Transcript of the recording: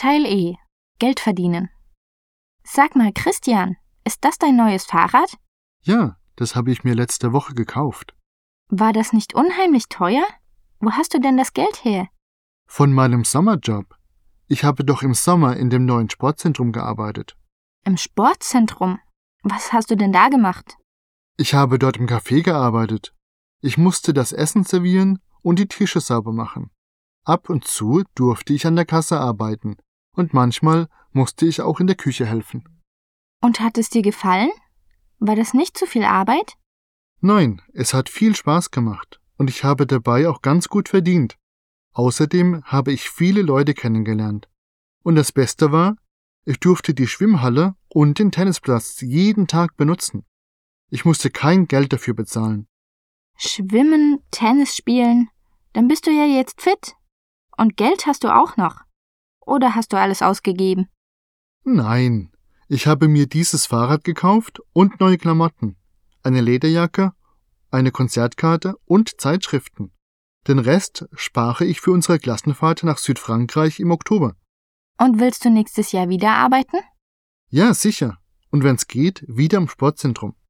Teil E. Geld verdienen. Sag mal, Christian, ist das dein neues Fahrrad? Ja, das habe ich mir letzte Woche gekauft. War das nicht unheimlich teuer? Wo hast du denn das Geld her? Von meinem Sommerjob. Ich habe doch im Sommer in dem neuen Sportzentrum gearbeitet. Im Sportzentrum? Was hast du denn da gemacht? Ich habe dort im Café gearbeitet. Ich musste das Essen servieren und die Tische sauber machen. Ab und zu durfte ich an der Kasse arbeiten und manchmal musste ich auch in der Küche helfen. Und hat es dir gefallen? War das nicht zu viel Arbeit? Nein, es hat viel Spaß gemacht und ich habe dabei auch ganz gut verdient. Außerdem habe ich viele Leute kennengelernt. Und das Beste war, ich durfte die Schwimmhalle und den Tennisplatz jeden Tag benutzen. Ich musste kein Geld dafür bezahlen. Schwimmen, Tennis spielen, dann bist du ja jetzt fit. Und Geld hast du auch noch. Oder hast du alles ausgegeben? Nein, ich habe mir dieses Fahrrad gekauft und neue Klamotten, eine Lederjacke, eine Konzertkarte und Zeitschriften. Den Rest spare ich für unsere Klassenfahrt nach Südfrankreich im Oktober. Und willst du nächstes Jahr wieder arbeiten? Ja, sicher. Und wenn's geht, wieder im Sportzentrum.